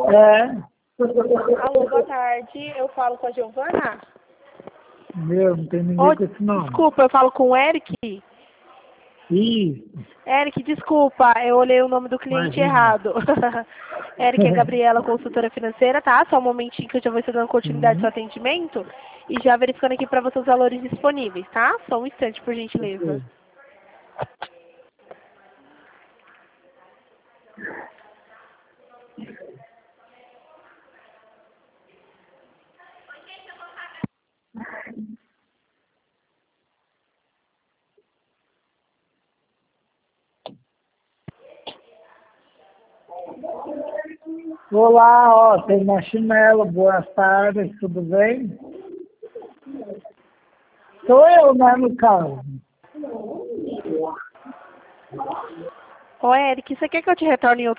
É, Alô, boa tarde. Eu falo com a Giovana? não tem ninguém com esse nome. Desculpa, eu falo com o Eric? Isso, Eric, desculpa, eu olhei o nome do cliente imagina. errado. Eric é Gabriela, consultora financeira, tá? Só um momentinho que eu já vou estar dando continuidade ao seu atendimento e já verificando aqui para você os valores disponíveis, tá? Só um instante, por gentileza. Olá, ó, tem Marshmallow, boas tardes, tudo bem? Sou eu, né, no caso. Ô, Eric, você quer que eu te retorne em outro